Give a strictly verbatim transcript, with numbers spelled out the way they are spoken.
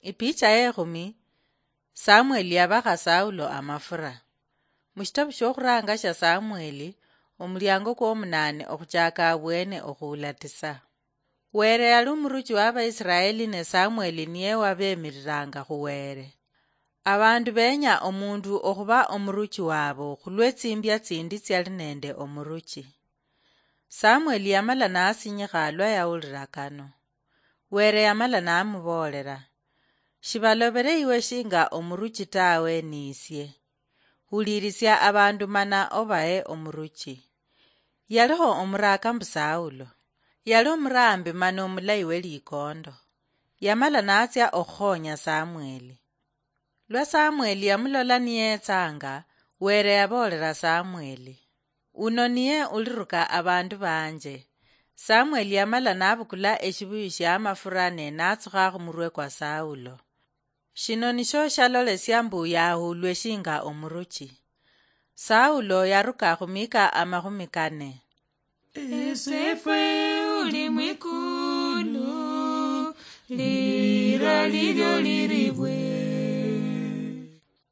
Ipicha ekhumi Samueli yabaha Saulo amafura. Mushitabu shokhuranga sha Samueli omulyango kwomunane okhuchaka abwene okhuulatisa. Were yali omuruchi wa Abaisiraeli ne Samueli niye wabemiriranga khuwere. Abandu benya omundu okhuba omuruchi wabo khulwe tsimbya tsindi tsyali nende omuruchi. Samueli yamala nasinyikha lwa yawulira kano. Were yamala namubolera, shibalobere iwe shinga omuruchi tawe nisye. Hulirisya abandu mana obaye omuruchi. Yaliho omuraka mbu Saulo. Yali omurambi mana omulayi we likondo. Yamala natsya okhonya Samueli. Lwa Samueli yamulola niyetsanga, were yabolera Samueli, uno niye uliruka abandu banje. Samueli yamala nabukula eshibuyu sha amafura ne natsukha khumurwe kwa Saulo. Shino nisho shalolesya mbu yahulwe shinga omuruchi. Saulo yaruka khumika amakhumi kane. Esefwe uli mwikulu, lira lilyo liribwe.